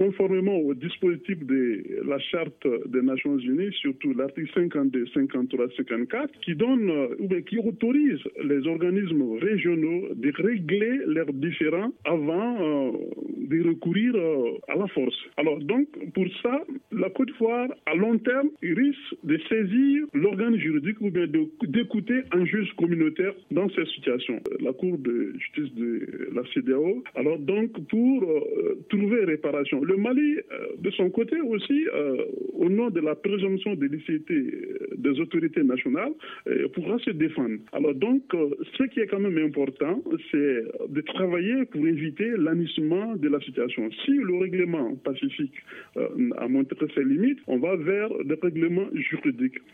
conformément au dispositif de la Charte des Nations Unies, surtout l'article 52, 53, 54, qui donne ou bien qui autorise les organismes régionaux de régler leurs différends avant de recourir à la force. Alors donc, pour ça, la Côte d'Ivoire, à long terme, risque de saisir l'organe juridique ou bien d'écouter un juge communautaire dans ces situations. La Cour de justice de la CEDEAO, alors donc pour trouver réparation. Le Mali, de son côté aussi, au nom de la présomption de licéité des autorités nationales, pourra se défendre. Alors donc, ce qui est quand même important, c'est de travailler pour éviter l'annihilissement de la situation. Si le règlement pacifique a montré ses limites, on va vers des règlements juridiques.